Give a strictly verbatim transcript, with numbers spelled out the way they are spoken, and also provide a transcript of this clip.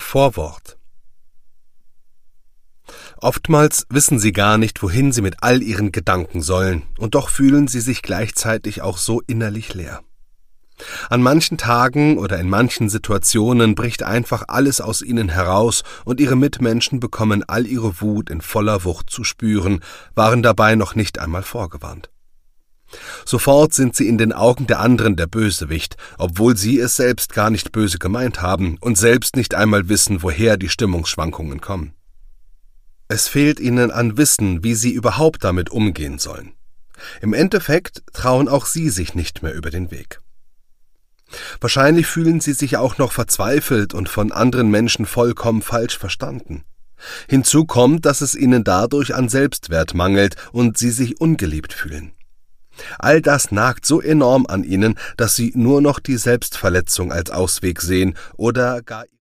Vorwort. Oftmals wissen Sie gar nicht, wohin Sie mit all Ihren Gedanken sollen, und doch fühlen Sie sich gleichzeitig auch so innerlich leer. An manchen Tagen oder in manchen Situationen bricht einfach alles aus Ihnen heraus und Ihre Mitmenschen bekommen all ihre Wut in voller Wucht zu spüren, waren dabei noch nicht einmal vorgewarnt. Sofort sind Sie in den Augen der anderen der Bösewicht, obwohl Sie es selbst gar nicht böse gemeint haben und selbst nicht einmal wissen, woher die Stimmungsschwankungen kommen. Es fehlt Ihnen an Wissen, wie Sie überhaupt damit umgehen sollen. Im Endeffekt trauen auch Sie sich nicht mehr über den Weg. Wahrscheinlich fühlen Sie sich auch noch verzweifelt und von anderen Menschen vollkommen falsch verstanden. Hinzu kommt, dass es Ihnen dadurch an Selbstwert mangelt und Sie sich ungeliebt fühlen. All das nagt so enorm an Ihnen, dass Sie nur noch die Selbstverletzung als Ausweg sehen oder gar